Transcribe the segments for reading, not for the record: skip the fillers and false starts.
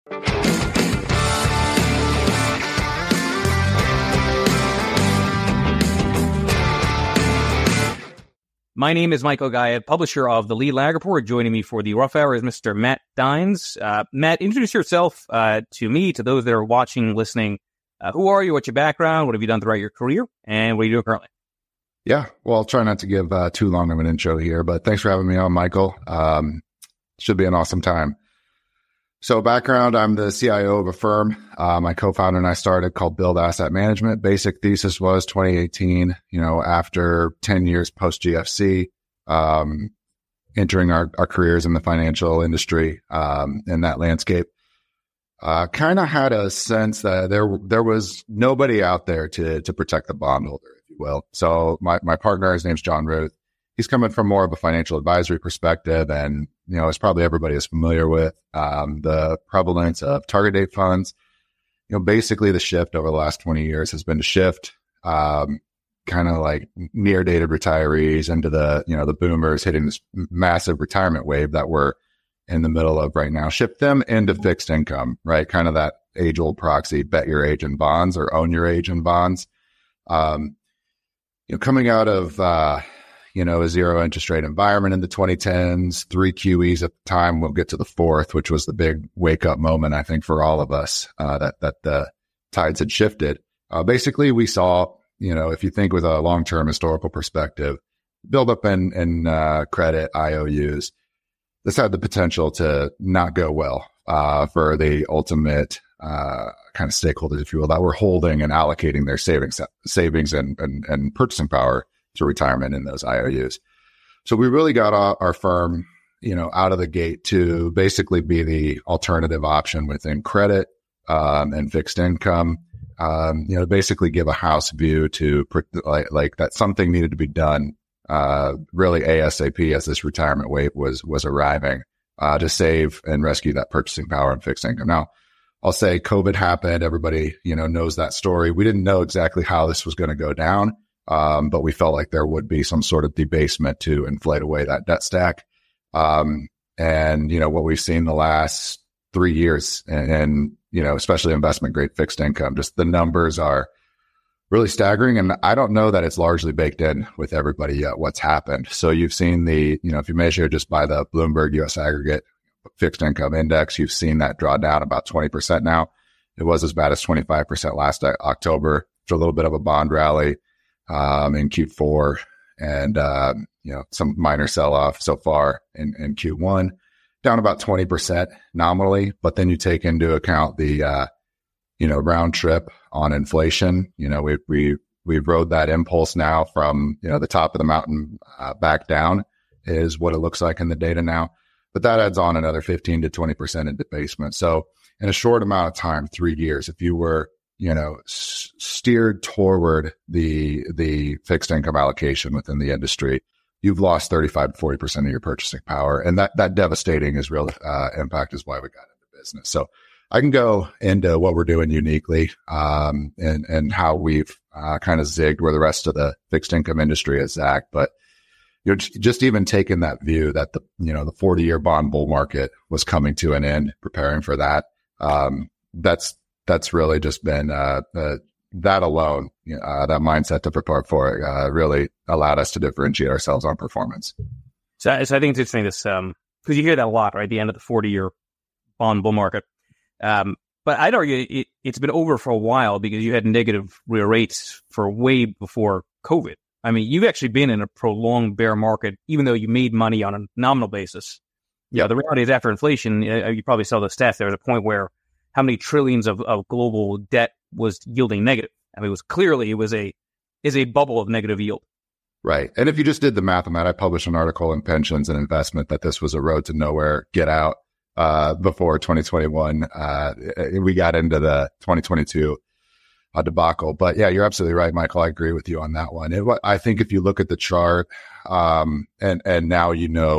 My name is Michael Gaya, publisher of the Lead Lag Report. Joining me for the Rough Hour is Mr. Matt Dines. Matt, introduce yourself to me, to those that are watching, listening. Who are you? What's your background? What have you done throughout your career? And what are you doing currently? Yeah, well, I'll try not to give too long of an intro here, but thanks for having me on, Michael. Should be an awesome time. So background, I'm the CIO of a firm. My co-founder and I started called Build Asset Management. Basic thesis was 2018, after 10 years post GFC, entering our careers in the financial industry, in that landscape. Kind of had a sense that there was nobody out there to protect the bondholder, if you will. So my partner, his name's John Ruth. He's coming from more of a financial advisory perspective, and as probably everybody is familiar with, the prevalence of target date funds. Basically the shift over the last 20 years has been to shift, kind of like near dated retirees into the boomers hitting this massive retirement wave that we're in the middle of right now. Shift them into fixed income, right? Kind of that age old proxy, bet your age in bonds or own your age in bonds. Coming out of, a zero interest rate environment in the 2010s, 3 QEs at the time. We'll get to the fourth, which was the big wake up moment, I think, for all of us, that the tides had shifted. Basically, we saw, if you think with a long-term historical perspective, build up in credit IOUs, this had the potential to not go well, for the ultimate, kind of stakeholders, if you will, that were holding and allocating their savings and purchasing power to retirement in those IOUs. So we really got our firm, out of the gate to basically be the alternative option within credit, and fixed income, basically give a house view to like that something needed to be done, really ASAP as this retirement wave was arriving, to save and rescue that purchasing power in fixed income. Now, I'll say COVID happened. Everybody, knows that story. We didn't know exactly how this was going to go down. But we felt like there would be some sort of debasement to inflate away that debt stack. And, what we've seen the last 3 years and, especially investment grade fixed income, just the numbers are really staggering. And I don't know that it's largely baked in with everybody yet what's happened. So you've seen if you measure just by the Bloomberg US Aggregate Fixed Income Index, you've seen that draw down about 20% now. It was as bad as 25% last October. It's a little bit of a bond rally in Q4 and, some minor sell-off so far in Q1, down about 20% nominally. But then you take into account the, round trip on inflation. We rode that impulse now from, the top of the mountain, back down is what it looks like in the data now. But that adds on another 15 to 20% in debasement. So in a short amount of time, 3 years, if you were steered toward the fixed income allocation within the industry, you've lost 35 to 40% of your purchasing power. And that devastating is real, impact is why we got into business. So I can go into what we're doing uniquely, and how we've, kind of zigged where the rest of the fixed income industry is at. But you're just even taking that view that the 40-year bond bull market was coming to an end, preparing for that. That's really just been, that alone, that mindset to prepare for it, really allowed us to differentiate ourselves on performance. So I think it's interesting this, because you hear that a lot, right? The end of the 40-year bond bull market. But I'd argue it's been over for a while because you had negative real rates for way before COVID. I mean, you've actually been in a prolonged bear market, even though you made money on a nominal basis. Yeah. The reality is after inflation, you probably saw the stats. There was a point where how many trillions of global debt was yielding negative. I mean, it was a bubble of negative yield. Right. And if you just did the math on that, I published an article in Pensions and Investment that this was a road to nowhere, get out, before 2021. We got into the 2022 debacle. But yeah, you're absolutely right, Michael. I agree with you on that one. I think if you look at the chart, and now,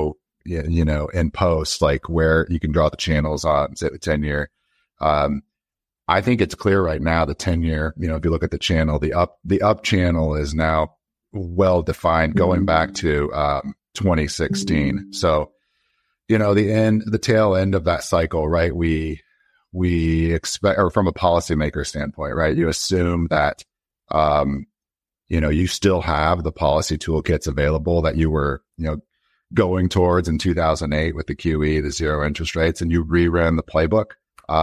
in post, like where you can draw the channels on, say, the 10-year, I think it's clear right now, the 10-year, if you look at the channel, the up channel is now well defined going back to, 2016. So, the tail end of that cycle, right? We we expect, or from a policymaker standpoint, right? You assume that, you still have the policy toolkits available that you were, going towards in 2008 with the QE, the zero interest rates, and you reran the playbook,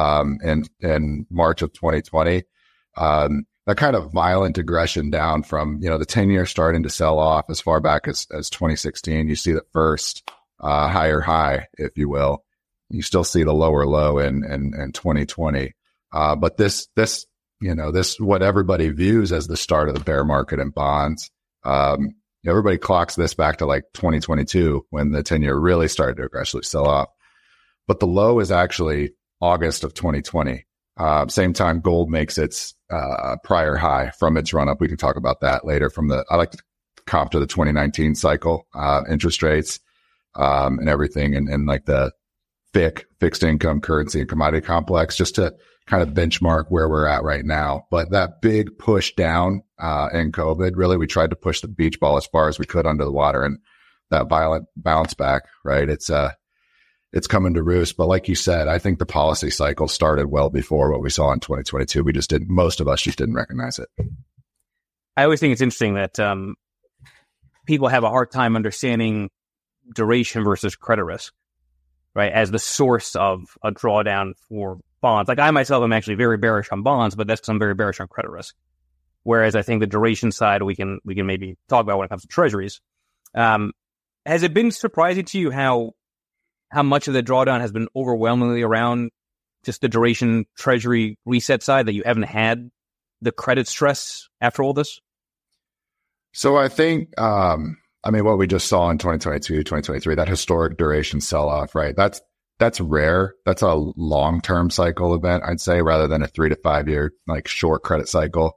in March of 2020. That kind of violent aggression down from, the 10-year starting to sell off as far back as 2016. You see the first, higher high, if you will. You still see the lower low in 2020. But this, what everybody views as the start of the bear market in bonds, everybody clocks this back to like 2022 when the 10-year really started to aggressively sell off. But the low is actually August of 2020. Same time gold makes its prior high from its run up. We can talk about that later. I like to comp to the 2019 cycle, interest rates, and everything, and like the fixed income, currency, and commodity complex, just to kind of benchmark where we're at right now. But that big push down in COVID, really, we tried to push the beach ball as far as we could under the water, and that violent bounce back, right? It's coming to roost. But like you said, I think the policy cycle started well before what we saw in 2022. Most of us just didn't recognize it. I always think it's interesting that people have a hard time understanding duration versus credit risk, right, as the source of a drawdown for bonds. Like I myself am actually very bearish on bonds, but that's because I'm very bearish on credit risk. Whereas I think the duration side we can maybe talk about when it comes to treasuries. Has it been surprising to you how much of the drawdown has been overwhelmingly around just the duration treasury reset side, that you haven't had the credit stress after all this? So I think, what we just saw in 2022, 2023, that historic duration sell-off, right? That's rare. That's a long-term cycle event, I'd say, rather than a 3 to 5 year, like short credit cycle.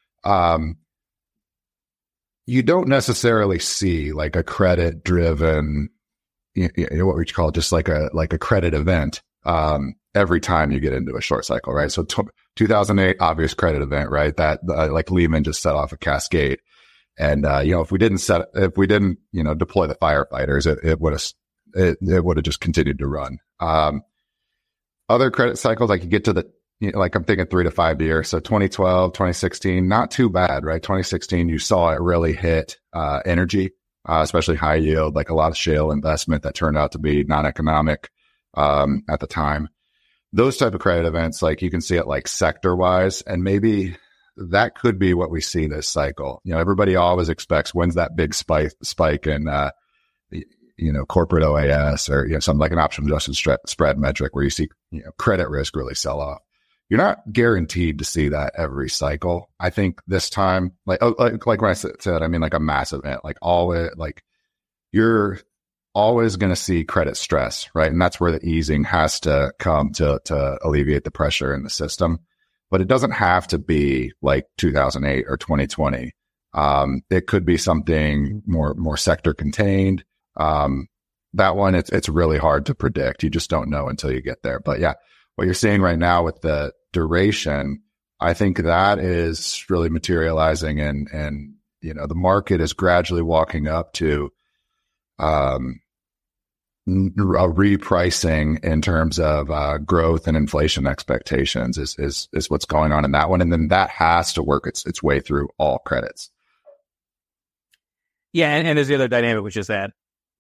You don't necessarily see like a credit driven, what we call just like a credit event, every time you get into a short cycle, right? So 2008, obvious credit event, right? That like Lehman just set off a cascade. And, if we didn't deploy the firefighters, it would have just continued to run. Other credit cycles, like you get to I'm thinking 3 to 5 years. So 2012, 2016, not too bad, right? 2016, you saw it really hit, energy, especially high yield, like a lot of shale investment that turned out to be non-economic, at the time. Those type of credit events, like you can see it like sector wise, and maybe that could be what we see this cycle. Everybody always expects, when's that big spike in, corporate OAS or, something like an option adjusted spread metric where you see, credit risk really sell off. You're not guaranteed to see that every cycle. I think this time, like when I said, I mean, like a mass event, you're always going to see credit stress, right? And that's where the easing has to come to alleviate the pressure in the system. But it doesn't have to be like 2008 or 2020. It could be something more sector contained. That one, it's really hard to predict. You just don't know until you get there. But yeah, what you're seeing right now with the duration, I think that is really materializing, and the market is gradually walking up to a repricing in terms of growth and inflation expectations is what's going on in that one. And then that has to work its way through all credits. Yeah. And there's the other dynamic, which is that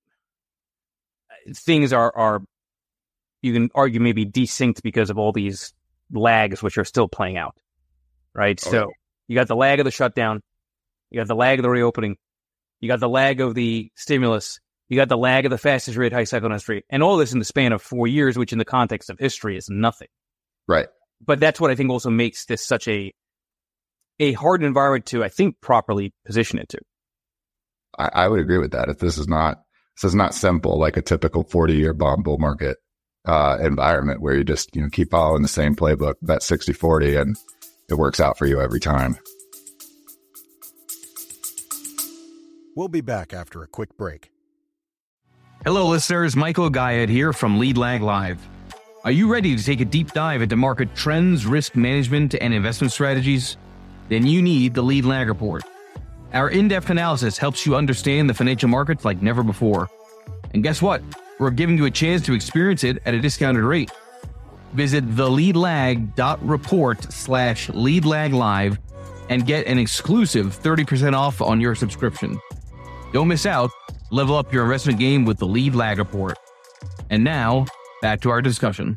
things are you can argue maybe desynced because of all these lags, which are still playing out. Right. Okay. So you got the lag of the shutdown. You got the lag of the reopening. You got the lag of the stimulus. You got the lag of the fastest rate hike cycle in history, and all this in the span of 4 years, which in the context of history is nothing. Right. But that's what I think also makes this such a hard environment to, I think, properly position it to. I would agree with that. This is not simple like a typical 40-year bond bull market environment where you just keep following the same playbook, that 60-40, and it works out for you every time. We'll be back after a quick break. Hello, listeners. Michael Guyad here from Lead Lag Live. Are you ready to take a deep dive into market trends, risk management, and investment strategies? Then you need the Lead Lag Report. Our in-depth analysis helps you understand the financial markets like never before. And guess what? We're giving you a chance to experience it at a discounted rate. Visit theleadlag.report/leadlaglive and get an exclusive 30% off on your subscription. Don't miss out. Level up your investment game with the Lead Lag Report. And now, back to our discussion.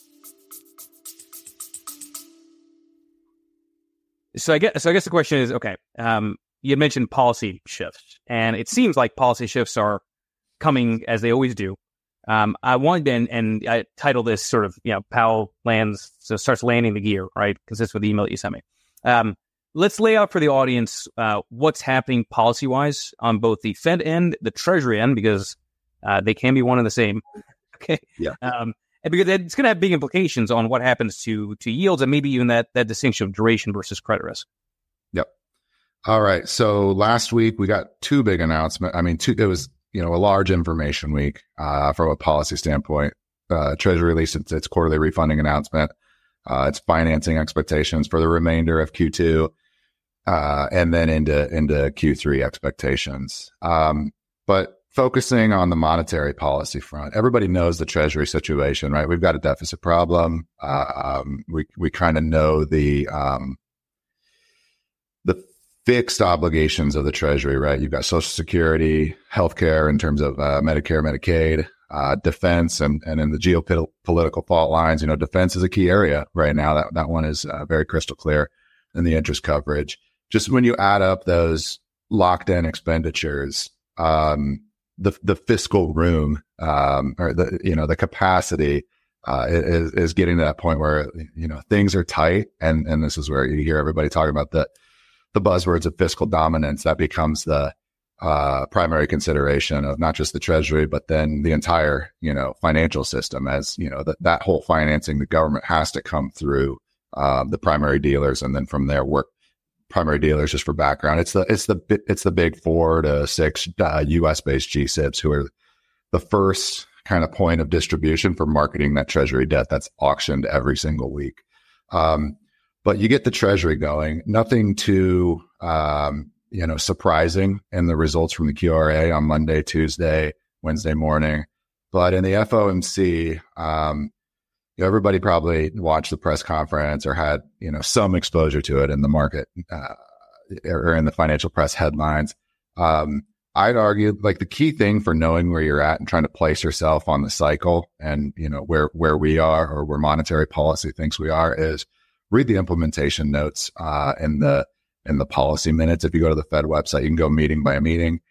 So I guess the question is, okay, you mentioned policy shifts, and it seems like policy shifts are coming as they always do. I wanted, and I titled this sort of, Powell starts landing the gear, right? Because that's what the email that you sent me. Let's lay out for the audience what's happening policy-wise on both the Fed end, the Treasury end, because they can be one and the same. Okay. Yeah. And because it's going to have big implications on what happens to yields and maybe even that distinction of duration versus credit risk. Yep. All right. So last week we got two big announcements. It was a large information week from a policy standpoint. Treasury released its quarterly refunding announcement, its financing expectations for the remainder of Q2, and then into Q3 expectations. But focusing on the monetary policy front, everybody knows the Treasury situation, right? We've got a deficit problem. We kind of know the fixed obligations of the Treasury, right? You've got Social Security, healthcare in terms of Medicare, Medicaid, defense, and in the geopolitical fault lines. Defense is a key area right now. That one is very crystal clear in the interest coverage. Just when you add up those locked in expenditures, the fiscal room or the capacity is getting to that point where things are tight, and this is where you hear everybody talking about the buzzwords of fiscal dominance. That becomes the primary consideration of not just the Treasury, but then the entire, financial system, as, that whole financing, the government has to come through the primary dealers. And then from there, work primary dealers. Just for background, it's the big 4 to 6 US based GSIBs who are the first kind of point of distribution for marketing that Treasury debt that's auctioned every single week. But you get the Treasury going, nothing too, surprising in the results from the QRA on Monday, Tuesday, Wednesday morning. But in the FOMC, everybody probably watched the press conference or had, some exposure to it in the market or in the financial press headlines. I'd argue like the key thing for knowing where you're at and trying to place yourself on the cycle and, where we are or where monetary policy thinks we are is read the implementation notes in the policy minutes. If you go to the Fed website, you can go meeting by meeting.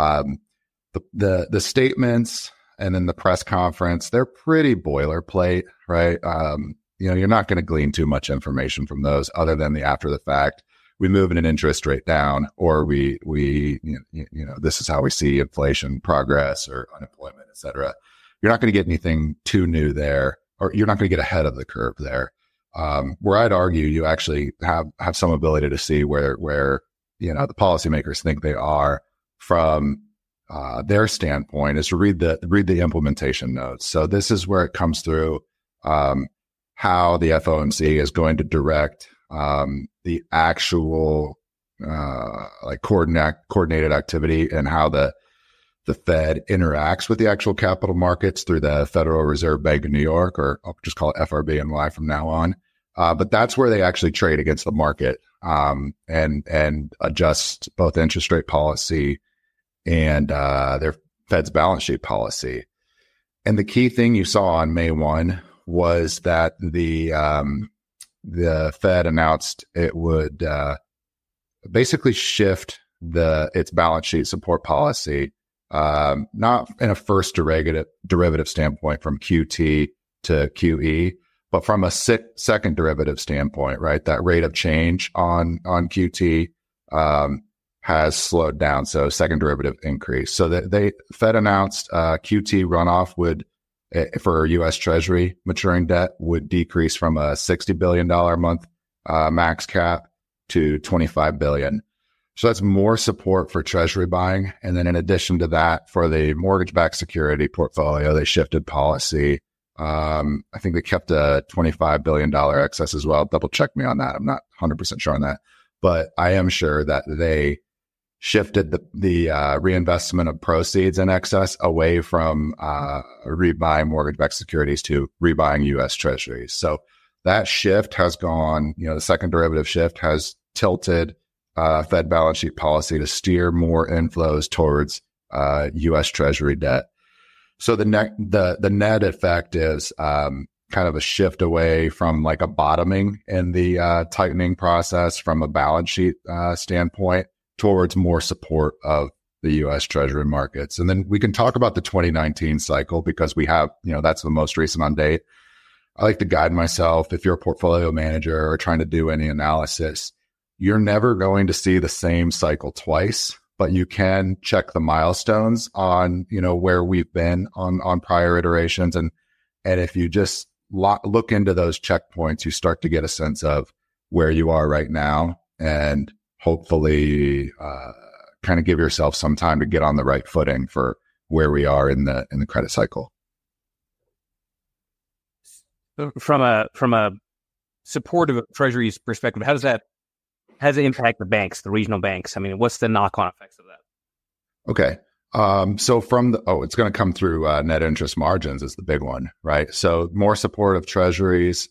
The statements and then the press conference, they're pretty boilerplate, right? You're not going to glean too much information from those other than the after the fact. We move an interest rate down, or we this is how we see inflation progress or unemployment, et cetera. You're not going to get anything too new there, or you're not going to get ahead of the curve there. Where I'd argue you actually have some ability to see where the policymakers think they are from their standpoint is to read the implementation notes. So this is where it comes through how the FOMC is going to direct the actual coordinated activity and how the Fed interacts with the actual capital markets through the Federal Reserve Bank of New York, or I'll just call it FRBNY from now on. But that's where they actually trade against the market and adjust both interest rate policy and their Fed's balance sheet policy. And the key thing you saw on May 1 was that the Fed announced it would basically shift its balance sheet support policy, not in a first derivative standpoint from QT to QE, but from a second derivative standpoint, right? That rate of change on QT has slowed down. So second derivative increase. So that Fed announced QT runoff would, for U.S. Treasury maturing debt, would decrease from a $60 billion a month max cap to $25 billion. So that's more support for Treasury buying. And then in addition to that, for the mortgage-backed security portfolio, they shifted policy. I think they kept a $25 billion excess as well. Double check me on that. I'm not 100% sure on that, but I am sure that they shifted the reinvestment of proceeds in excess away from rebuying mortgage-backed securities to rebuying U.S. Treasuries. So that shift has gone, the second derivative shift has tilted Fed balance sheet policy to steer more inflows towards U.S. Treasury debt. So the net effect is kind of a shift away from like a bottoming in the tightening process from a balance sheet standpoint towards more support of the U.S. Treasury markets. And then we can talk about the 2019 cycle because we have, that's the most recent on date. I like to guide myself. If you're a portfolio manager or trying to do any analysis, you're never going to see the same cycle twice, but you can check the milestones on, where we've been on prior iterations. And if you just look into those checkpoints, you start to get a sense of where you are right now and hopefully kind of give yourself some time to get on the right footing for where we are in the credit cycle. From a supportive Treasuries perspective, how does it impact the banks, the regional banks? I mean, what's the knock-on effects of that? Okay. So it's going to come through net interest margins is the big one, right? So more supportive Treasuries,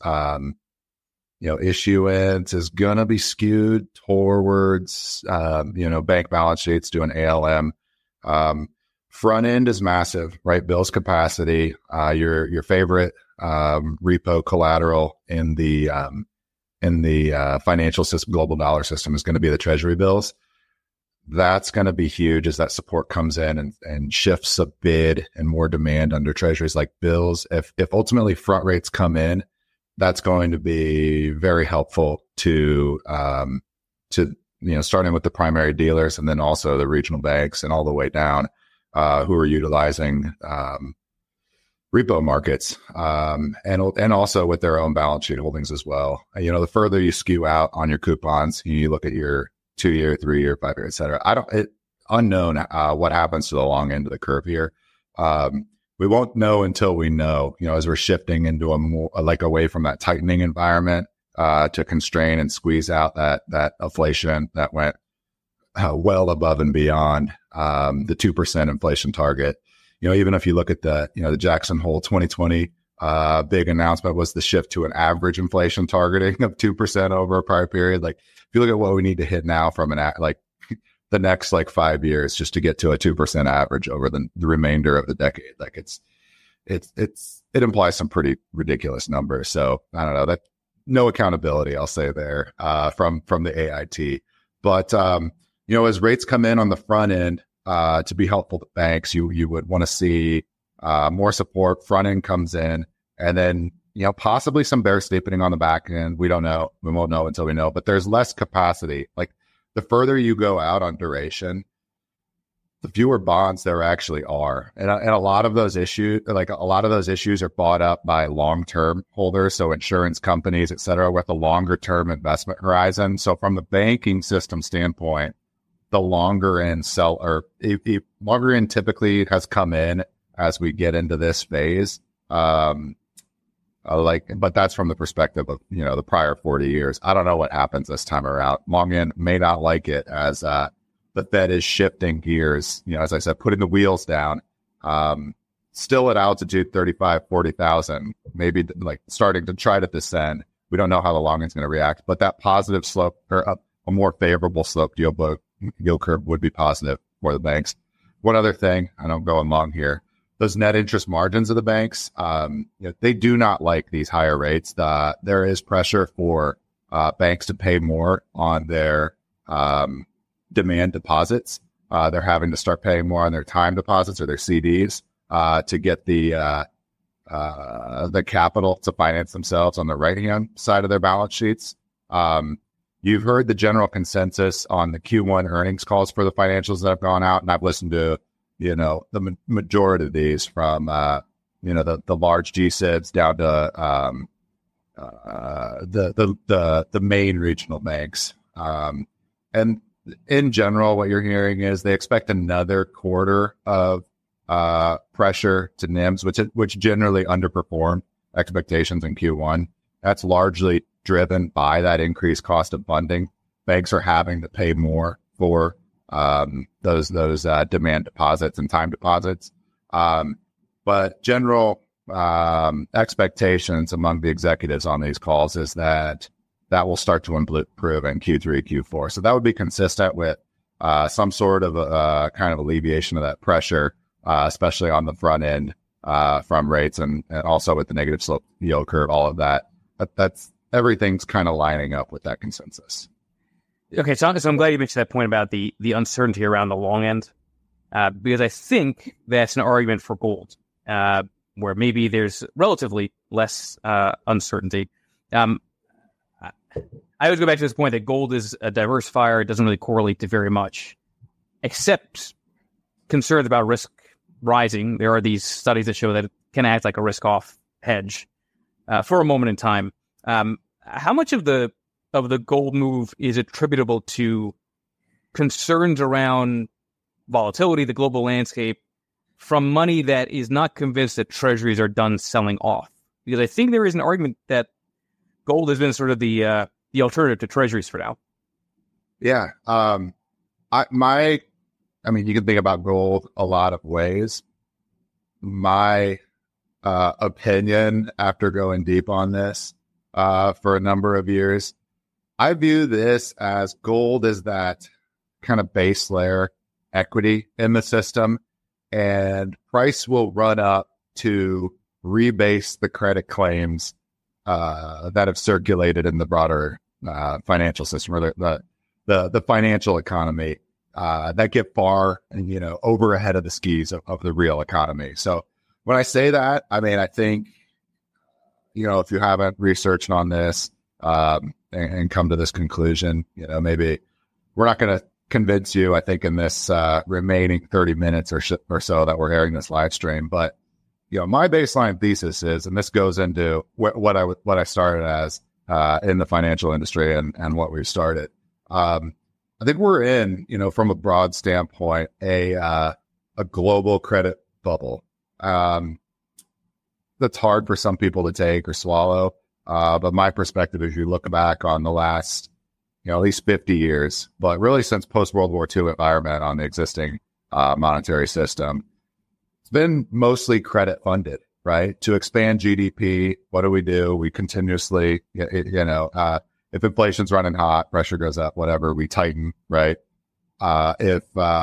issuance is going to be skewed towards, bank balance sheets doing ALM. Front end is massive, right? Bills capacity, your favorite repo collateral in the financial system, global dollar system is going to be the Treasury bills. That's going to be huge as that support comes in and shifts a bid and more demand under Treasuries like bills. If ultimately front rates come in, that's going to be very helpful to starting with the primary dealers and then also the regional banks and all the way down who are utilizing repo markets and also with their own balance sheet holdings as well. The further you skew out on your coupons, you look at your 2-year, 3-year, 5-year, et cetera. Unknown what happens to the long end of the curve here. We won't know until we know, as we're shifting into a more like away from that tightening environment to constrain and squeeze out that inflation that went well above and beyond the 2% inflation target. Even if you look at the Jackson Hole 2020 big announcement was the shift to an average inflation targeting of 2% over a prior period. Like if you look at what we need to hit now from the next 5 years just to get to a 2% average over the remainder of the decade, it implies some pretty ridiculous numbers. So I don't know, that no accountability, I'll say there from the AIT. But as rates come in on the front end to be helpful to banks, you would want to see more support. Front end comes in, and then possibly some bear steepening on the back end. We don't know. We won't know until we know. But there's less capacity. Like the further you go out on duration, the fewer bonds there actually are, and a lot of those issues, are bought up by long-term holders, so insurance companies, et cetera, with a longer-term investment horizon. So from the banking system standpoint, the longer end longer end typically has come in as we get into this phase. But that's from the perspective of, the prior 40 years. I don't know what happens this time around. Long end may not like it as, the Fed is shifting gears, as I said, putting the wheels down, still at altitude 35, 40,000, maybe starting to try to descend. We don't know how the long end's going to react, but that positive slope or a more favorable slope yield curve would be positive for the banks. One other thing, I don't go long here, those net interest margins of the banks, they do not like these higher rates. There is pressure for banks to pay more on their demand deposits. They're having to start paying more on their time deposits or their CDs to get the capital to finance themselves on the right-hand side of their balance sheets. You've heard the general consensus on the Q1 earnings calls for the financials that have gone out, and I've listened to, the majority of these from, the large GSIBs down to the main regional banks. And in general, what you're hearing is they expect another quarter of pressure to NIMs, which generally underperformed expectations in Q1. That's largely driven by that increased cost of funding. Banks are having to pay more for those demand deposits and time deposits. But general expectations among the executives on these calls is that will start to improve in Q3, Q4. So that would be consistent with some sort of kind of alleviation of that pressure, especially on the front end from rates and also with the negative slope yield curve, all of that. That's everything's kind of lining up with that consensus. Okay, so I'm glad you mentioned that point about the uncertainty around the long end, because I think that's an argument for gold, where maybe there's relatively less uncertainty. I always go back to this point that gold is a diversifier. It doesn't really correlate to very much, except concerns about risk rising. There are these studies that show that it can act like a risk-off hedge for a moment in time. How much of the gold move is attributable to concerns around volatility, the global landscape, from money that is not convinced that treasuries are done selling off? Because I think there is an argument that gold has been sort of the alternative to treasuries for now. Yeah. I mean, you can think about gold a lot of ways. My opinion after going deep on this for a number of years, I view this as gold is that kind of base layer equity in the system, and price will run up to rebase the credit claims that have circulated in the broader financial system or the financial economy that get far, over ahead of the skis of the real economy. So when I say that, I mean, I think, if you haven't researched on this and come to this conclusion, maybe we're not going to convince you, I think, in this remaining 30 minutes or so that we're airing this live stream. But my baseline thesis is, and this goes into what I started as in the financial industry and what we've started. I think we're in, from a broad standpoint, a global credit bubble. That's hard for some people to take or swallow. But my perspective, if you look back on the last, at least 50 years, but really since post-World War II environment on the existing monetary system, it's been mostly credit funded, right? To expand GDP, what do? We continuously, if inflation's running hot, pressure goes up, whatever, we tighten, right? If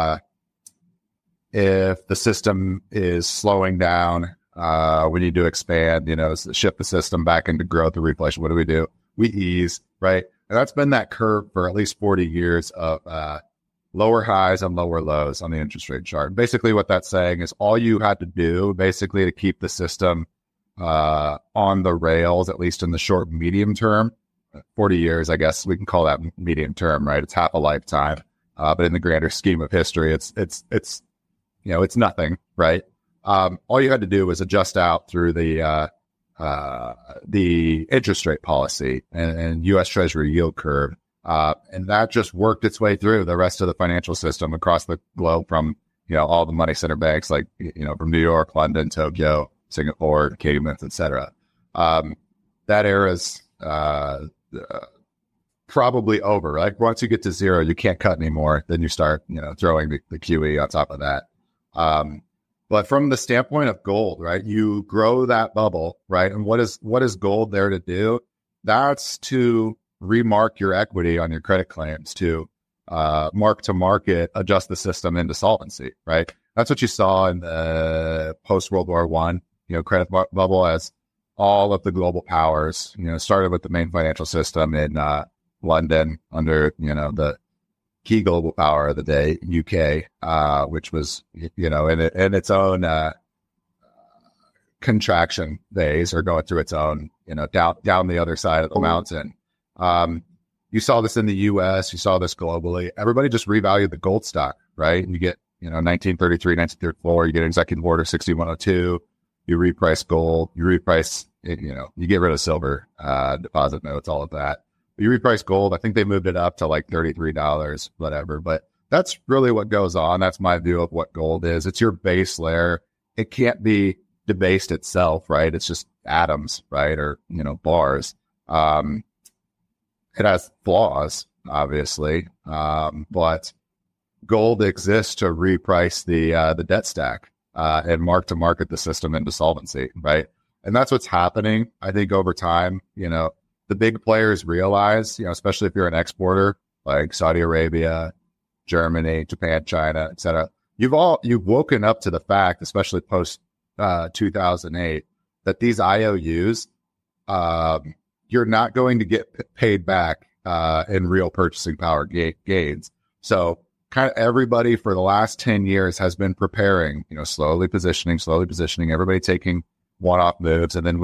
the system is slowing down, we need to expand, shift the system back into growth or reflation. What do? We ease, right? And that's been that curve for at least 40 years of lower highs and lower lows on the interest rate chart. Basically what that's saying is all you had to do basically to keep the system on the rails, at least in the short, medium term, 40 years, I guess we can call that medium term, right? It's half a lifetime. But in the grander scheme of history, it's nothing, right? All you had to do was adjust out through the interest rate policy and U.S. Treasury yield curve. And that just worked its way through the rest of the financial system across the globe from, all the money center banks, like, from New York, London, Tokyo, Singapore, Cayman, et cetera. That era's probably over, right? Once you get to zero, you can't cut anymore. Then you start, throwing the QE on top of that. But from the standpoint of gold, right, you grow that bubble, right? And what is gold there to do? That's to remark your equity on your credit claims, to mark to market, adjust the system into solvency, right? That's what you saw in the post-World War I, credit bubble, as all of the global powers, started with the main financial system in London under, the key global power of the day, UK, which was, in its own contraction phase, or going through its own, down the other side of the mountain. You saw this in the US, you saw this globally. Everybody just revalued the gold stock, right? You get, 1933, 1934, you get Executive Order 6102, you reprice gold, you reprice, you get rid of silver, deposit notes, all of that. You reprice gold. I think they moved it up to like $33, whatever. But that's really what goes on. That's my view of what gold is. It's your base layer. It can't be debased itself, right? It's just atoms, right? Or, bars. It has flaws, obviously. But gold exists to reprice the debt stack and mark to market the system into solvency, right? And that's what's happening. I think over time, the big players realize, especially if you're an exporter like Saudi Arabia, Germany, Japan, China, et cetera, you've woken up to the fact, especially post 2008, that these IOUs, you're not going to get paid back in real purchasing power gains. So kind of everybody for the last 10 years has been preparing, slowly positioning, everybody taking one-off moves. And then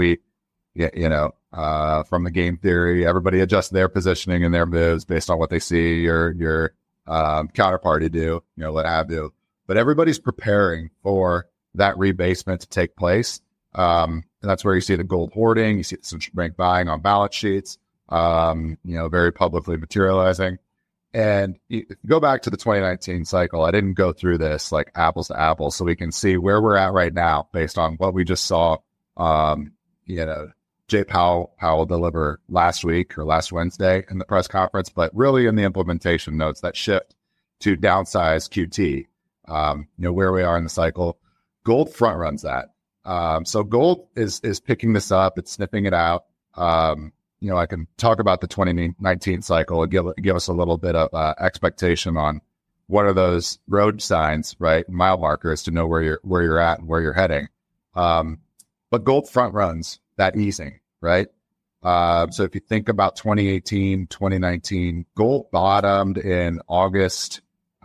from the game theory, everybody adjusts their positioning and their moves based on what they see your counterparty do, what have you. But everybody's preparing for that rebasement to take place. And that's where you see the gold hoarding, you see the central bank buying on balance sheets, very publicly materializing. And if you go back to the 2019 cycle, I didn't go through this like apples to apples, so we can see where we're at right now based on what we just saw, Jay Powell deliver last week or last Wednesday in the press conference, but really in the implementation notes, that shift to downsize QT, where we are in the cycle. Gold front runs that. So gold is picking this up. It's sniffing it out. I can talk about the 2019 cycle and give us a little bit of expectation on what are those road signs, right? Mile markers to know where you're at and where you're heading. But gold front runs that easing, right? So if you think about 2018, 2019, gold bottomed in August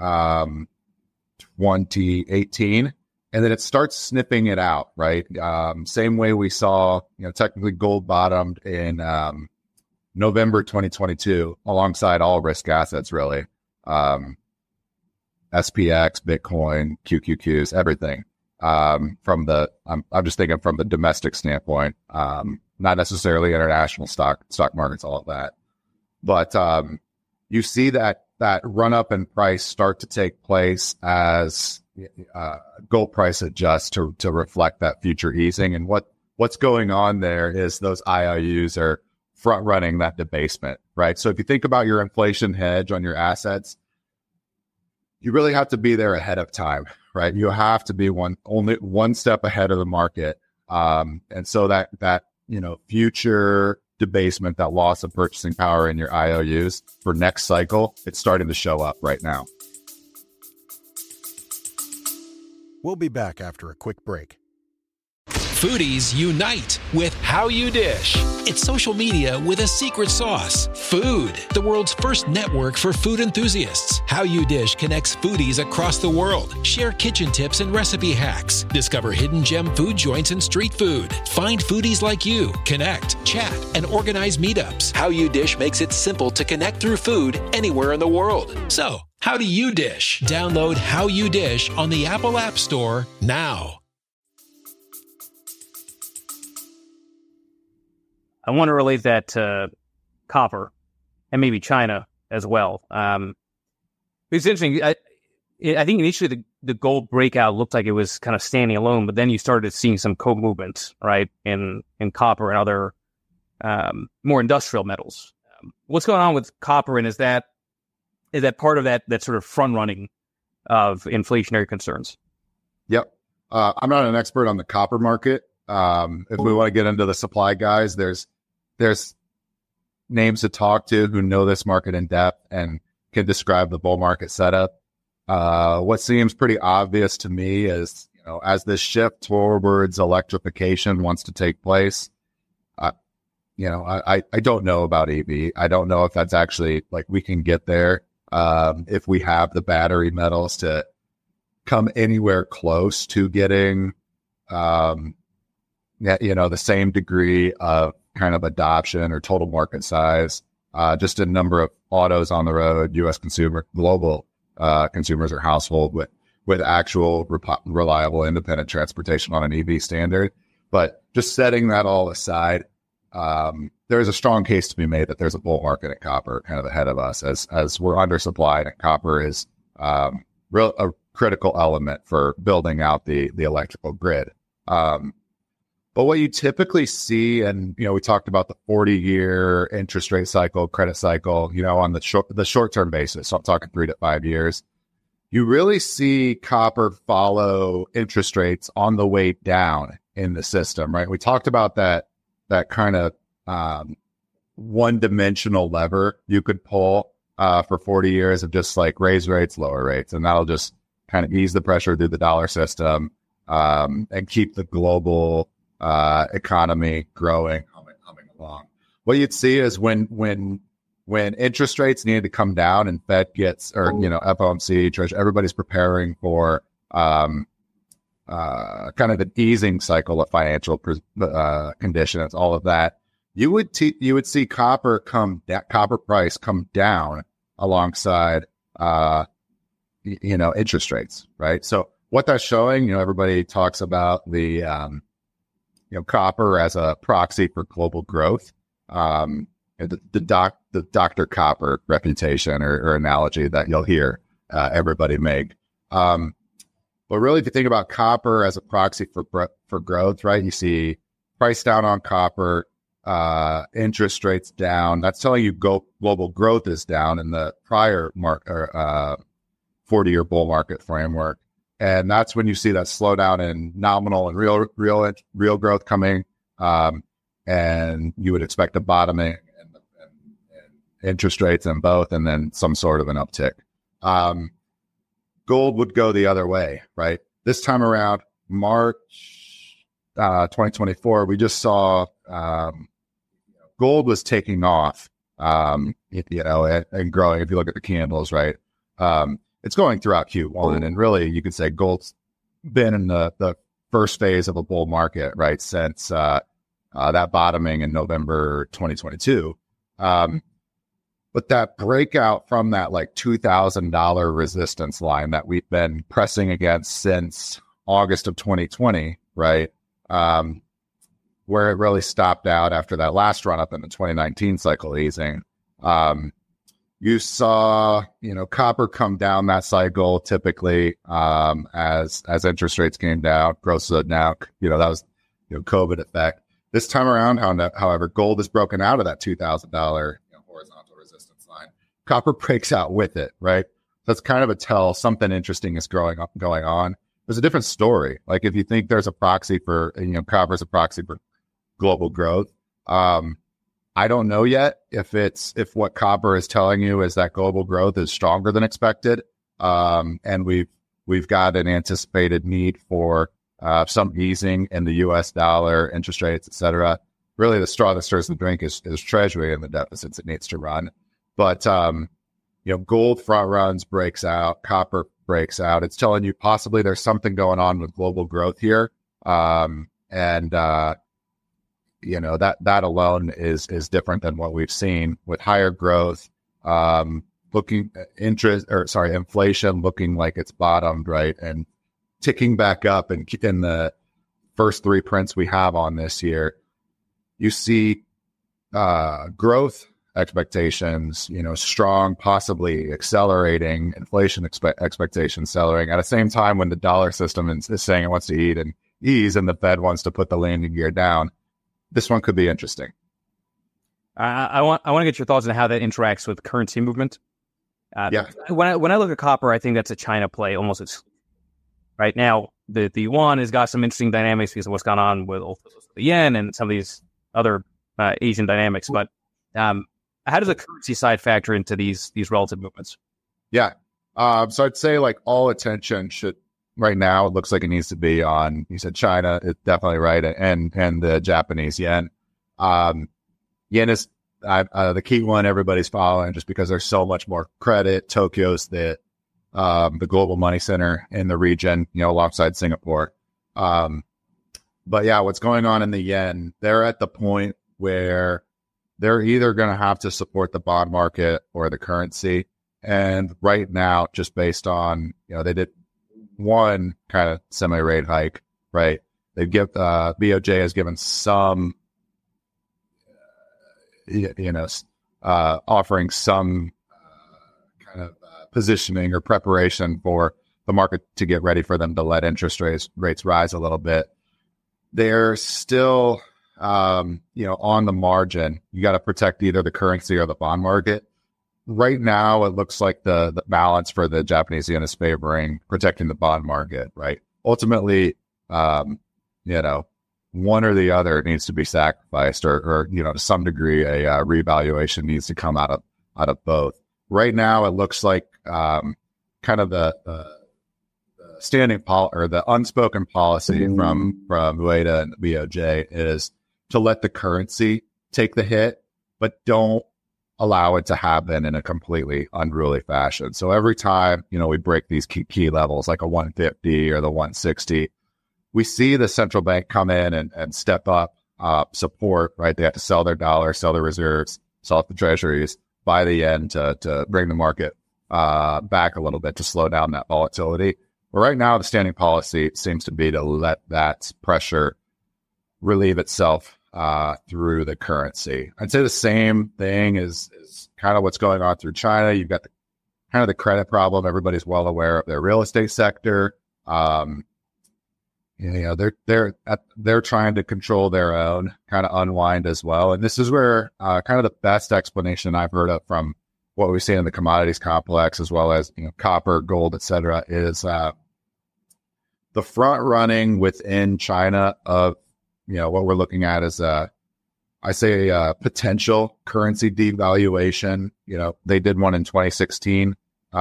2018. And then it starts sniffing it out, right? Same way we saw, technically gold bottomed in November 2022, alongside all risk assets, really. SPX, Bitcoin, QQQs, everything. I'm just thinking from the domestic standpoint, not necessarily international stock markets, all of that. But you see that run up in price start to take place as gold price adjusts to reflect that future easing. And what's going on there is those IOUs are front running that debasement, right? So if you think about your inflation hedge on your assets, you really have to be there ahead of time, right? You have to be only one step ahead of the market. And so that future debasement, that loss of purchasing power in your IOUs for next cycle, it's starting to show up right now. We'll be back after a quick break. Foodies unite with How You Dish. It's social media with a secret sauce. Food, the world's first network for food enthusiasts. How You Dish connects foodies across the world. Share kitchen tips and recipe hacks. Discover hidden gem food joints and street food. Find foodies like you. Connect, chat, and organize meetups. How You Dish makes it simple to connect through food anywhere in the world. So, how do you dish? Download How You Dish on the Apple App Store now. I want to relate that to copper and maybe China as well. It's interesting. I think initially the gold breakout looked like it was kind of standing alone, but then you started seeing some co-movement, right, in copper and other more industrial metals. What's going on with copper, and is that part of that sort of front running of inflationary concerns? Yep. I'm not an expert on the copper market. If we want to get into the supply guys, there's names to talk to who know this market in depth and can describe the bull market setup. What seems pretty obvious to me is, as this shift towards electrification wants to take place, I don't know about EV. I don't know if that's actually like we can get there. If we have the battery metals to come anywhere close to getting, the same degree of kind of adoption or total market size, just a number of autos on the road, U.S. global consumers or household with actual reliable independent transportation on an EV standard. But just setting that all aside, there's a strong case to be made that there's a bull market in copper kind of ahead of us as we're undersupplied, and copper is a critical element for building out the electrical grid. But what you typically see, and, we talked about the 40-year interest rate cycle, credit cycle, on the short-term basis. So I'm talking 3 to 5 years. you really see copper follow interest rates on the way down in the system, right? We talked about that kind of one-dimensional lever you could pull for 40 years of just like raise rates, lower rates, and that'll just kind of ease the pressure through the dollar system and keep the global economy growing, humming along. What you'd see is when interest rates needed to come down and Fed gets, or, FOMC, Treasury, everybody's preparing for kind of an easing cycle of financial conditions, all of that, you would see copper price come down alongside, interest rates, right? So what that's showing, everybody talks about the, copper as a proxy for global growth. The Dr. Copper reputation or analogy that you'll hear everybody make. But really, if you think about copper as a proxy for growth, right? You see price down on copper, interest rates down. That's telling you global growth is down in the prior 40-year bull market framework, and that's when you see that slowdown in nominal and real growth coming. And you would expect a bottoming and interest rates in both, and then some sort of an uptick. Gold would go the other way, right? This time around, March 2024, we just saw gold was taking off, and growing. If you look at the candles, right, it's going throughout Q1, and really, you could say gold's been in the first phase of a bull market, right, since that bottoming in November 2022. But that breakout from that like $2,000 resistance line that we've been pressing against since August of 2020, right? Where it really stopped out after that last run up in the 2019 cycle easing. You saw, copper come down that cycle typically as interest rates came down, gross now, that was, COVID effect. This time around, however, gold has broken out of that $2,000 horizontal resistance line. Copper breaks out with it, right? That's kind of a tell something interesting is going on. There's a different story. Like if you think there's a proxy for, copper's a proxy for global growth. I don't know yet if what copper is telling you is that global growth is stronger than expected, and we've got an anticipated need for some easing in the U.S. dollar, interest rates, et cetera. Really, the straw that stirs the drink is Treasury and the deficits it needs to run. But, gold front runs, breaks out, copper breaks out. It's telling you possibly there's something going on with global growth here. That alone is different than what we've seen with higher growth, inflation looking like it's bottomed, right? And ticking back up, and in the first three prints we have on this year, you see growth expectations, strong, possibly accelerating, inflation expectations accelerating at the same time when the dollar system is saying it wants to ease and the Fed wants to put the landing gear down. This one could be interesting. I want to get your thoughts on how that interacts with currency movement. When I look at copper, I think that's a China play almost exclusively. Right now, the yuan has got some interesting dynamics because of what's gone on with the yen and some of these other Asian dynamics. But how does the currency side factor into these relative movements? Yeah. So I'd say like all attention should right now, it looks like it needs to be on, you said China, it's definitely right. And the Japanese yen. Yen is the key one everybody's following just because there's so much more credit. Tokyo's the global money center in the region, alongside Singapore. But yeah, what's going on in the yen, they're at the point where they're either going to have to support the bond market or the currency. And right now, just based on, they did one kind of semi-rate hike, right? BOJ has given some, offering some kind of positioning or preparation for the market to get ready for them to let interest rates rise a little bit. They're still, on the margin. You got to protect either the currency or the bond market. right now it looks like the balance for the Japanese yen is favoring protecting the bond market, right? Ultimately, one or the other needs to be sacrificed, or to some degree, a revaluation needs to come out of both. Right now, it looks like kind of the standing or the unspoken policy from Ueda and the BOJ is to let the currency take the hit, but don't allow it to happen in a completely unruly fashion. So every time we break these key levels, like a 150 or the 160. We see the central bank come in and step up support, right? They have to sell their dollars, sell their reserves, sell off the treasuries, buy the yen to bring the market back a little bit to slow down that volatility. But right now, the standing policy seems to be to let that pressure relieve itself through the currency. I'd say the same thing is kind of what's going on through China. You've got the credit problem. Everybody's well aware of their real estate sector. They're trying to control their own kind of unwind as well. And this is where kind of the best explanation I've heard of from what we see in the commodities complex, as well as copper, gold, et cetera, is the front running within China of what we're looking at is potential currency devaluation. They did one in 2016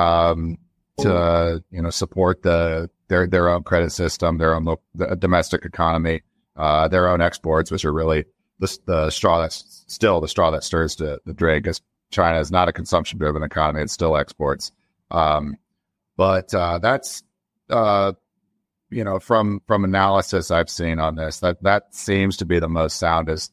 to support their own credit system, their own domestic economy, their own exports, which are really the straw that's still the straw that stirs the drink. As China is not a consumption-driven economy, it still exports. But that's from analysis I've seen on this, that seems to be the most soundest.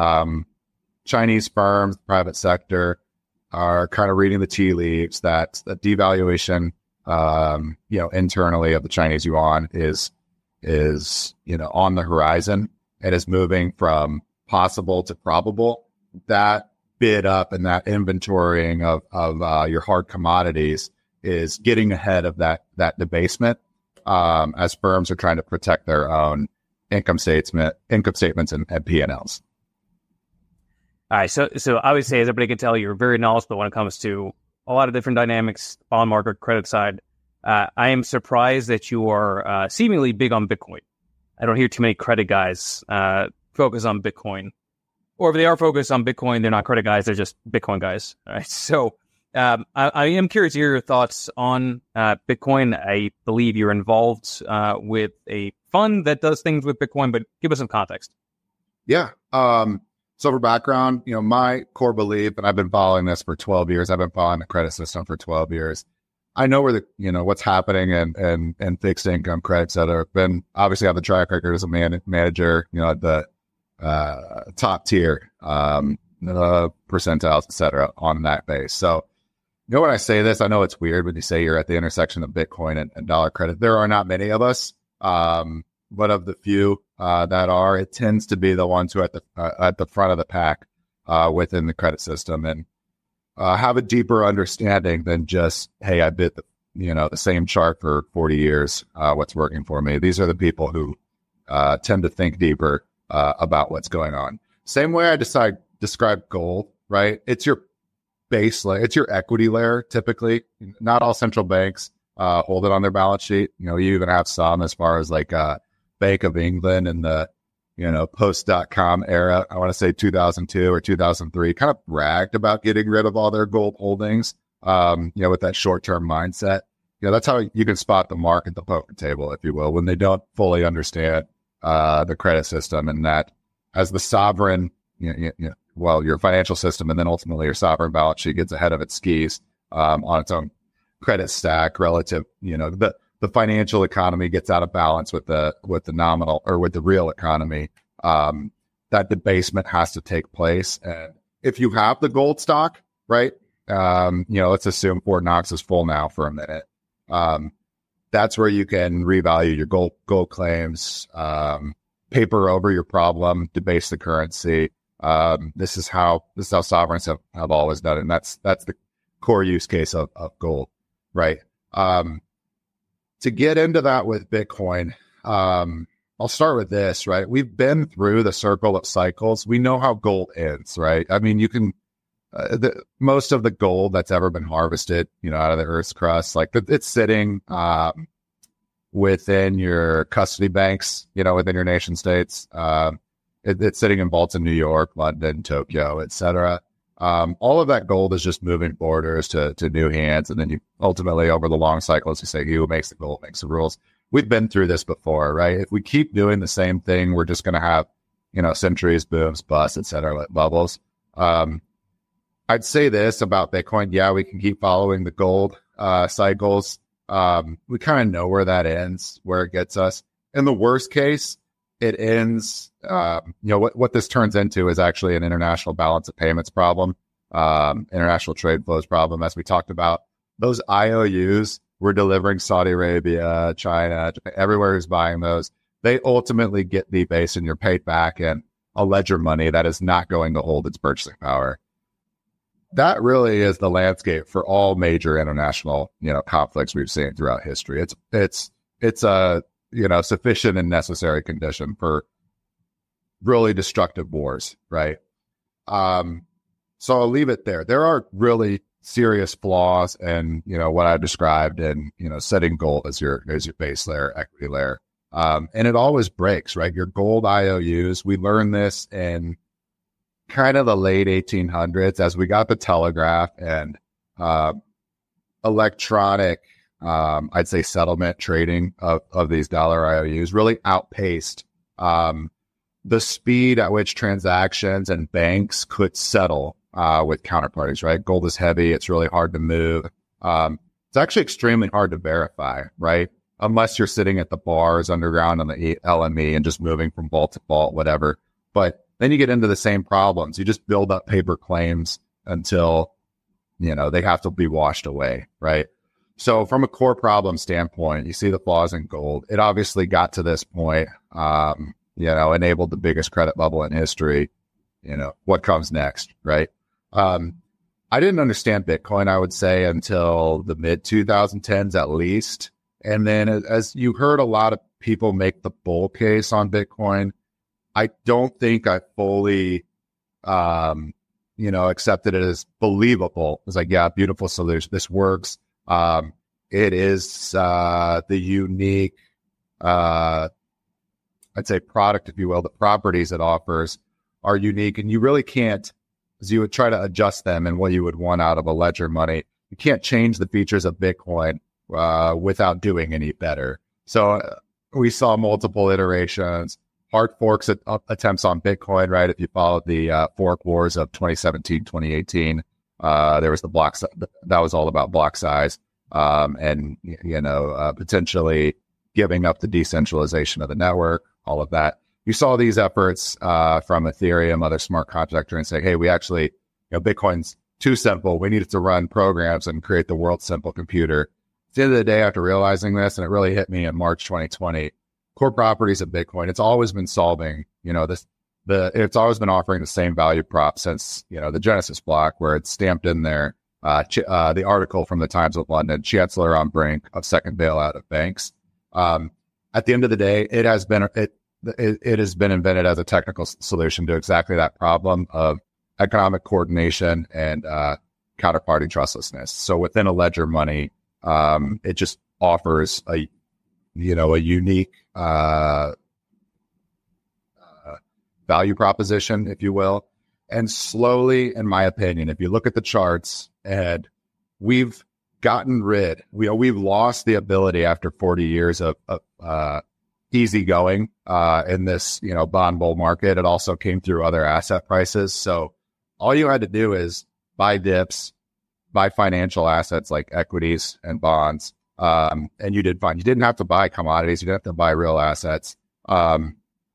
Chinese firms, private sector, are kind of reading the tea leaves that the devaluation internally of the Chinese yuan is on the horizon and is moving from possible to probable. That bid up and that inventorying of your hard commodities is getting ahead of that debasement as firms are trying to protect their own income statements and P&Ls. All right, so I would say, as everybody can tell, you're very knowledgeable when it comes to a lot of different dynamics, bond market, credit side. I am surprised that you are seemingly big on Bitcoin. I don't hear too many credit guys focus on Bitcoin. Or if they are focused on Bitcoin, they're not credit guys, they're just Bitcoin guys. All right, so I am curious to hear your thoughts on Bitcoin. I believe you're involved with a fund that does things with Bitcoin, but give us some context. Yeah. So for background, my core belief, and I've been following this for 12 years. I've been following the credit system for 12 years. I know where what's happening and fixed income credits that have been obviously have the track record as a manager, at the top tier, percentiles, et cetera, on that base. So, when I say this, I know it's weird when you say you're at the intersection of Bitcoin and dollar credit. There are not many of us, but of the few that are, it tends to be the ones who are at the front of the pack within the credit system and have a deeper understanding than just, hey, I bid the same chart for 40 years. What's working for me? These are the people who tend to think deeper about what's going on. Same way I describe gold, right? It's your base layer. It's your equity layer. Typically, not all central banks hold it on their balance sheet. You even have some as far as like Bank of England in the post.com era. I want to say 2002 or 2003 kind of bragged about getting rid of all their gold holdings. With that short-term mindset. That's how you can spot the mark at the poker table, if you will, when they don't fully understand the credit system, and that as the sovereign, your financial system and then ultimately your sovereign balance sheet gets ahead of its skis on its own credit stack relative, the financial economy gets out of balance with the nominal or with the real economy. That debasement has to take place. And if you have the gold stock, right? Let's assume Fort Knox is full now for a minute. That's where you can revalue your gold claims, paper over your problem, debase the currency. This is how sovereigns have always done it. And that's the core use case of gold, right? To get into that with Bitcoin, I'll start with this, right? We've been through the circle of cycles. We know how gold ends, right? I mean, you can most of the gold that's ever been harvested, out of the Earth's crust, like it's sitting within your custody banks, within your nation states. It's sitting in vaults in New York, London, Tokyo, etc. All of that gold is just moving borders to new hands. And then you ultimately, over the long cycles, you say, who makes the gold makes the rules. We've been through this before, right? If we keep doing the same thing, we're just going to have, centuries, booms, busts, etc., bubbles. I'd say this about Bitcoin. Yeah, we can keep following the gold cycles. We kind of know where that ends, where it gets us. In the worst case, it ends, what this turns into is actually an international balance of payments problem, international trade flows problem, as we talked about. Those IOUs we're delivering Saudi Arabia, China, Japan, everywhere who's buying those. They ultimately get debased and you're paid back in a ledger money that is not going to hold its purchasing power. That really is the landscape for all major international, conflicts we've seen throughout history. It's a, sufficient and necessary condition for really destructive wars, right? So I'll leave it there. There are really serious flaws in, what I described in, setting gold as your base layer, equity layer. And it always breaks, right? Your gold IOUs, we learned this in kind of the late 1800s as we got the telegraph and electronic, I'd say settlement trading of these dollar IOUs really outpaced the speed at which transactions and banks could settle with counterparties, right? Gold is heavy. It's really hard to move. It's actually extremely hard to verify, right? Unless you're sitting at the bars underground on the LME and just moving from vault to vault, whatever. But then you get into the same problems. You just build up paper claims until, they have to be washed away, right? So from a core problem standpoint, you see the flaws in gold. It obviously got to this point, enabled the biggest credit bubble in history. What comes next, right? I didn't understand Bitcoin, I would say, until the mid 2010s at least. And then as you heard a lot of people make the bull case on Bitcoin, I don't think I fully, accepted it as believable. It was like, yeah, beautiful solution. This works. It is the unique, I'd say product, if you will. The properties it offers are unique, and you really can't, as you would try to adjust them and what you would want out of a ledger money, you can't change the features of Bitcoin without doing any better. So we saw multiple iterations, hard forks attempts on Bitcoin, right? If you followed the fork wars of 2017, 2018, there was the block, that was all about block size, and, potentially giving up the decentralization of the network, all of that. You saw these efforts from Ethereum, other smart contractor, and say, hey, we actually, Bitcoin's too simple. We need it to run programs and create the world's simple computer. At the end of the day, after realizing this, and it really hit me in March 2020, core properties of Bitcoin, it's always been solving, it's always been offering the same value prop since, the Genesis block, where it's stamped in there, the article from the Times of London, Chancellor on brink of second bailout of banks. At the end of the day, it has been invented as a technical solution to exactly that problem of economic coordination and counterparty trustlessness. So within a ledger money, it just offers a unique value proposition, if you will. And slowly, in my opinion, if you look at the charts, and we've gotten we've lost the ability after 40 years of easy going in this, bond bull market. It also came through other asset prices. So all you had to do is buy dips, buy financial assets like equities and bonds. And you did fine. You didn't have to buy commodities. You didn't have to buy real assets. And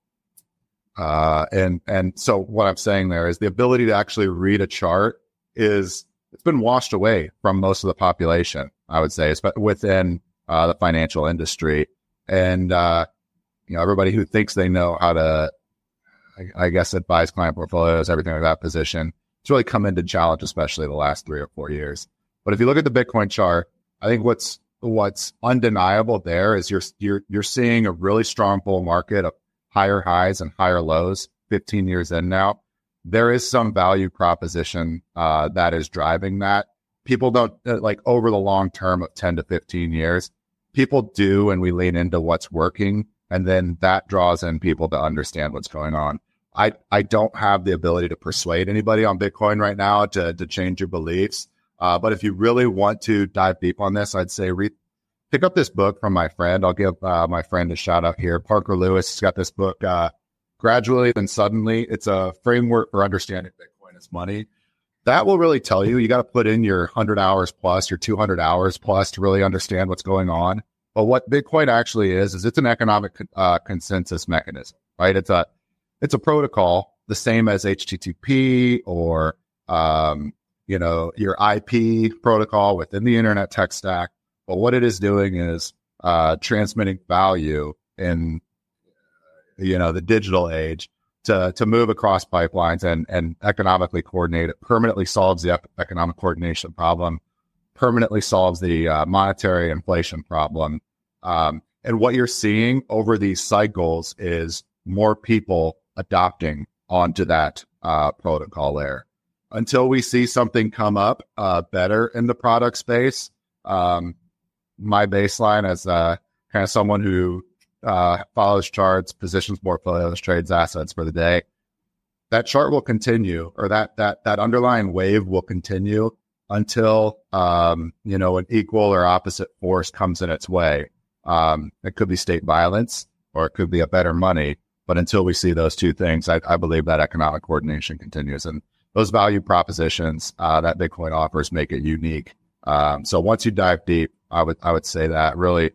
so what I'm saying there is the ability to actually read a chart it's been washed away from most of the population, I would say, within the financial industry. And, everybody who thinks they know how to, I guess, advise client portfolios, everything like that position, it's really come into challenge, especially the last 3 or 4 years. But if you look at the Bitcoin chart, I think what's undeniable there is you're seeing a really strong bull market of higher highs and higher lows 15 years in now. there is some value proposition that is driving that. People don't like over the long term of 10 to 15 years, people do, and we lean into what's working. And then that draws in people to understand what's going on. I don't have the ability to persuade anybody on Bitcoin right now to change your beliefs. But if you really want to dive deep on this, I'd say pick up this book from my friend. I'll give my friend a shout out here. Parker Lewis has got this book, Gradually Then Suddenly. It's a framework for understanding Bitcoin as money. That will really tell you, you got to put in your 100 hours plus, your 200 hours plus to really understand what's going on. But what Bitcoin actually is it's an economic consensus mechanism, right? It's a protocol, the same as HTTP or, your IP protocol within the internet tech stack. But what it is doing is transmitting value in, the digital age to move across pipelines and economically coordinate it. Permanently solves the economic coordination problem, permanently solves the monetary inflation problem. And what you're seeing over these cycles is more people adopting onto that protocol layer. Until we see something come up better in the product space, my baseline as kind of someone who follows charts, positions portfolios, trades assets for the day, that chart will continue, or that underlying wave will continue until an equal or opposite force comes in its way. It could be state violence, or it could be a better money. But until we see those two things, I believe that economic coordination continues, and those value propositions that Bitcoin offers make it unique. So once you dive deep, I would say that really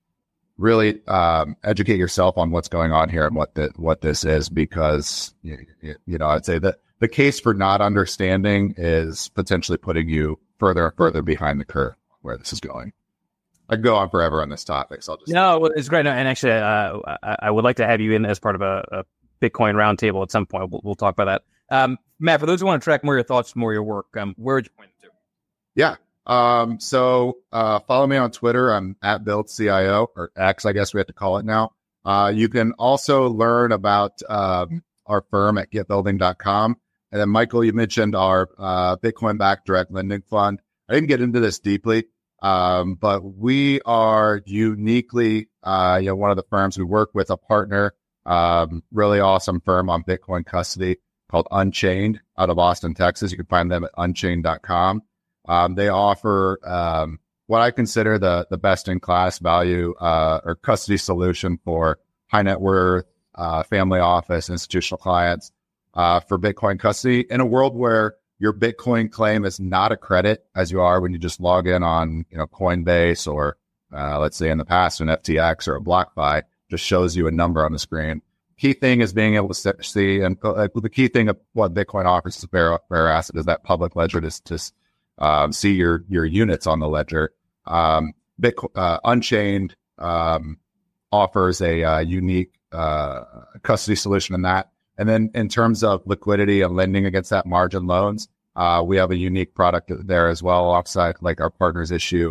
educate yourself on what's going on here and what this is, because I'd say that the case for not understanding is potentially putting you further and further behind the curve where this is going. I could go on forever on this topic, so I'll just... No, it's great. And actually, I would like to have you in as part of a Bitcoin roundtable at some point. We'll talk about that. Matt, for those who want to track more of your thoughts, more of your work, where would you point to? Yeah. So follow me on Twitter. I'm at BuildCIO, or X, I guess we have to call it now. You can also learn about our firm at getbuilding.com. And then, Michael, you mentioned our Bitcoin-backed direct lending fund. I didn't get into this deeply. But we are uniquely, one of the firms we work with, a partner, really awesome firm on Bitcoin custody called Unchained out of Austin, Texas. You can find them at unchained.com. They offer, what I consider the best in class value, or custody solution for high net worth, family office, institutional clients, for Bitcoin custody in a world where your Bitcoin claim is not a credit as you are when you just log in on, Coinbase, or let's say in the past an FTX or a BlockFi, just shows you a number on the screen. Key thing is being able to see, and the key thing of what Bitcoin offers as a bearer asset is that public ledger to see your units on the ledger. Unchained offers a unique custody solution in that. And then in terms of liquidity and lending against that margin loans, we have a unique product there as well, alongside like our partners issue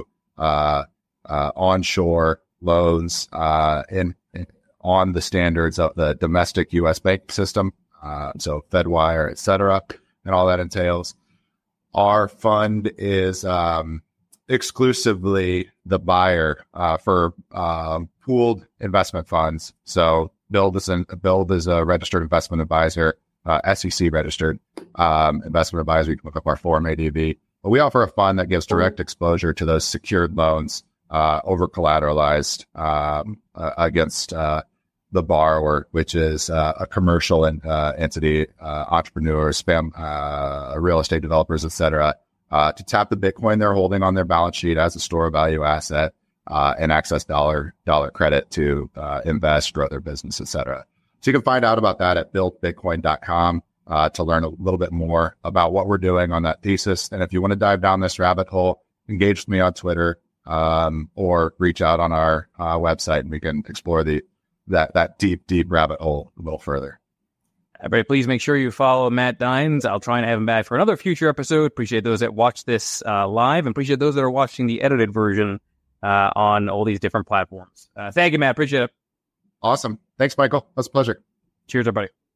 onshore loans on the standards of the domestic U.S. bank system, so FedWire, et cetera, and all that entails. Our fund is exclusively the buyer for pooled investment funds. So Build is a registered investment advisor, SEC registered investment advisor. You can look up our form ADV. But we offer a fund that gives direct exposure to those secured loans, over collateralized against the borrower, which is a commercial entity, entrepreneurs, real estate developers, et cetera, to tap the Bitcoin they're holding on their balance sheet as a store of value asset, and access dollar credit to invest, grow their business, et cetera. So you can find out about that at buildbitcoin.com to learn a little bit more about what we're doing on that thesis. And if you want to dive down this rabbit hole, engage with me on Twitter, or reach out on our website, and we can explore that deep rabbit hole a little further. Everybody, please make sure you follow Matt Dines. I'll try and have him back for another future episode. Appreciate those that watch this live, and appreciate those that are watching the edited version on all these different platforms. Thank you, Matt. Appreciate it. Awesome. Thanks, Michael. That's a pleasure. Cheers, everybody.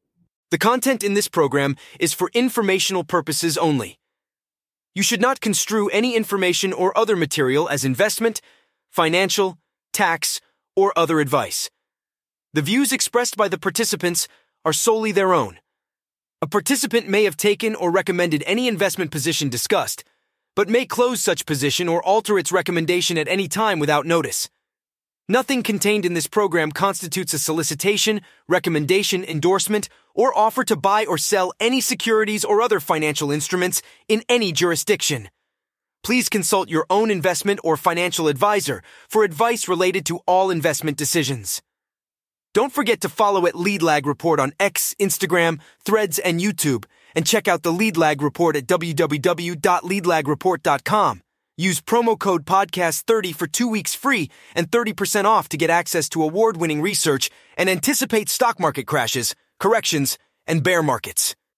The content in this program is for informational purposes only. You should not construe any information or other material as investment, financial, tax, or other advice. The views expressed by the participants are solely their own. A participant may have taken or recommended any investment position discussed, but may close such position or alter its recommendation at any time without notice. Nothing contained in this program constitutes a solicitation, recommendation, endorsement, or offer to buy or sell any securities or other financial instruments in any jurisdiction. Please consult your own investment or financial advisor for advice related to all investment decisions. Don't forget to follow at Lead Lag Report on X, Instagram, Threads, and YouTube, and check out the Lead Lag Report at www.leadlagreport.com. Use promo code podcast30 for 2 weeks free and 30% off to get access to award-winning research and anticipate stock market crashes, corrections, and bear markets.